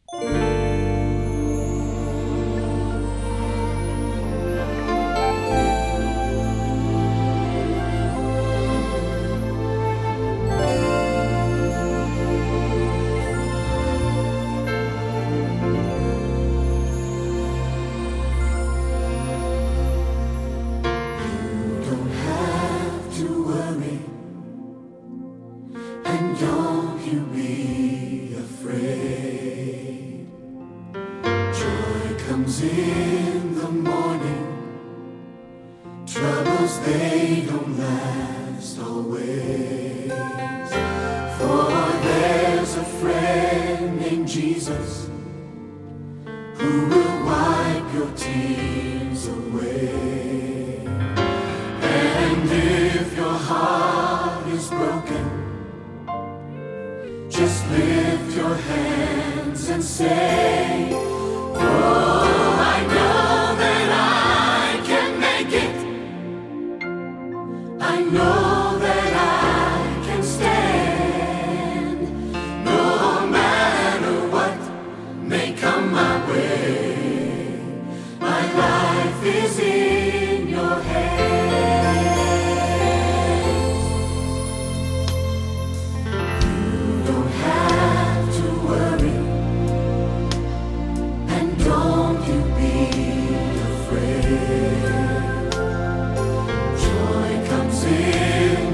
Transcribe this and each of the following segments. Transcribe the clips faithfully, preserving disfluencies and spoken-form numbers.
Don't you be afraid. Joy comes in the morning. Troubles, they don't last always. For there's a friend named Jesus who will wipe your tears away. And if your heart is broken, just lift your hands and say, oh, I know that I can make it. I know that I can stand. No matter what may come my way, my life is in your hands.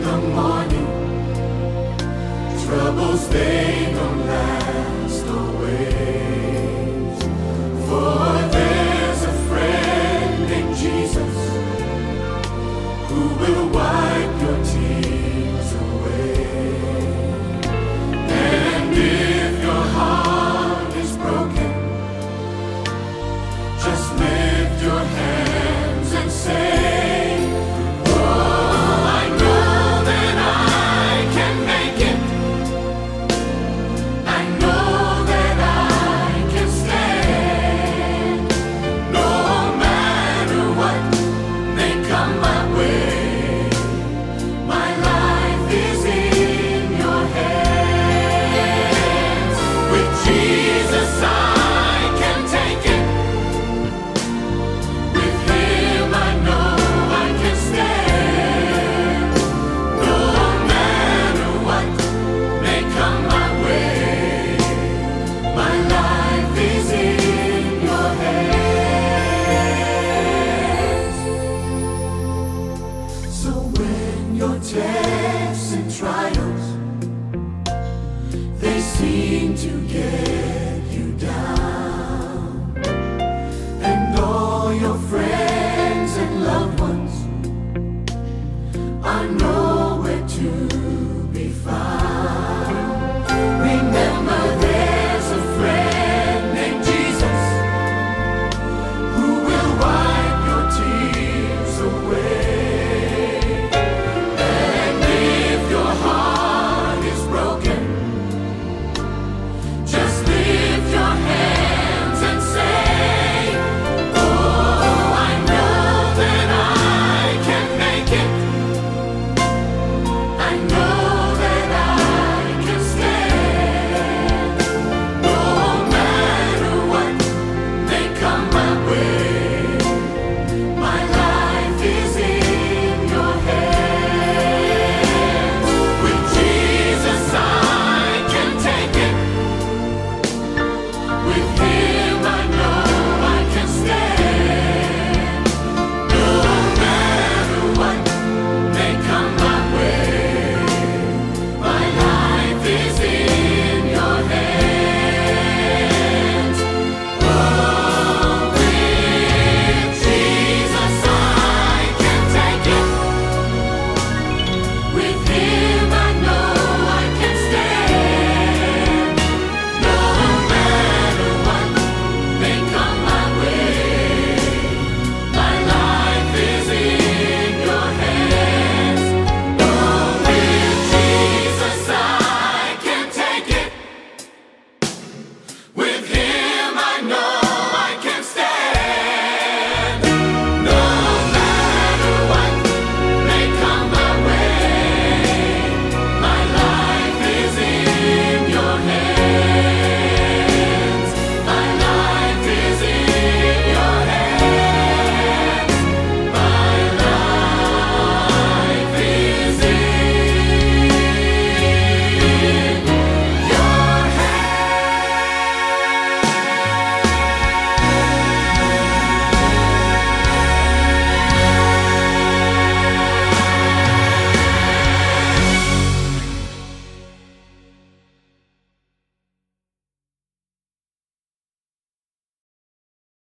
Troubles, they don't last always.